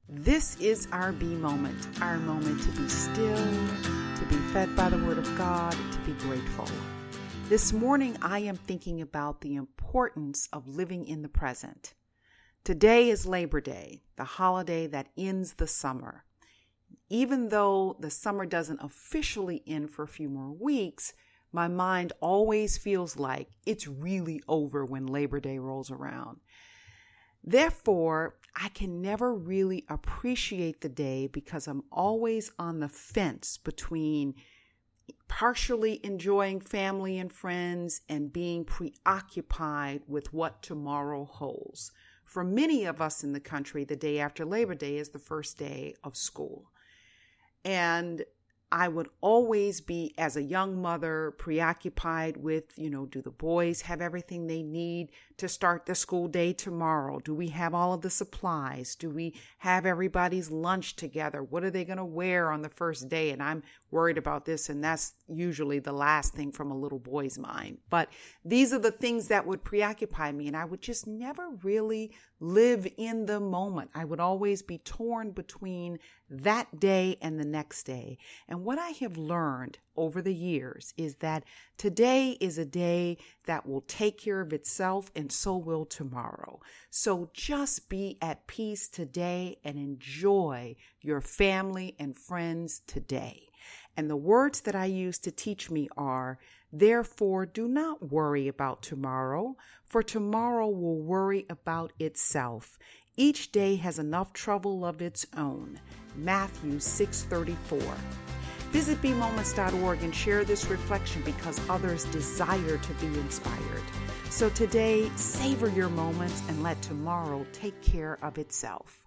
This is our B moment, our moment to be still, to be fed by the Word of God, to be grateful. This morning, I am thinking about the importance of living in the present. Today is Labor Day, the holiday that ends the summer. Even though the summer doesn't officially end for a few more weeks, my mind always feels like it's really over when Labor Day rolls around. Therefore, I can never really appreciate the day because I'm always on the fence between partially enjoying family and friends and being preoccupied with what tomorrow holds. For many of us in the country, the day after Labor Day is the first day of school. And I would always be, as a young mother, preoccupied with, do the boys have everything they need to start the school day tomorrow? Do we have all of the supplies? Do we have everybody's lunch together? What are they going to wear on the first day? And I'm worried about this, and that's usually the last thing from a little boy's mind. But these are the things that would preoccupy me, and I would just never really live in the moment. I would always be torn between that day and the next day. And what I have learned over the years is that today is a day that will take care of itself, and so will tomorrow. So just be at peace today and enjoy your family and friends today. And the words that I use to teach me are, therefore, do not worry about tomorrow, for tomorrow will worry about itself. Each day has enough trouble of its own. Matthew 6:34. Visit bmoments.org and share this reflection because others desire to be inspired. So today, savor your moments and let tomorrow take care of itself.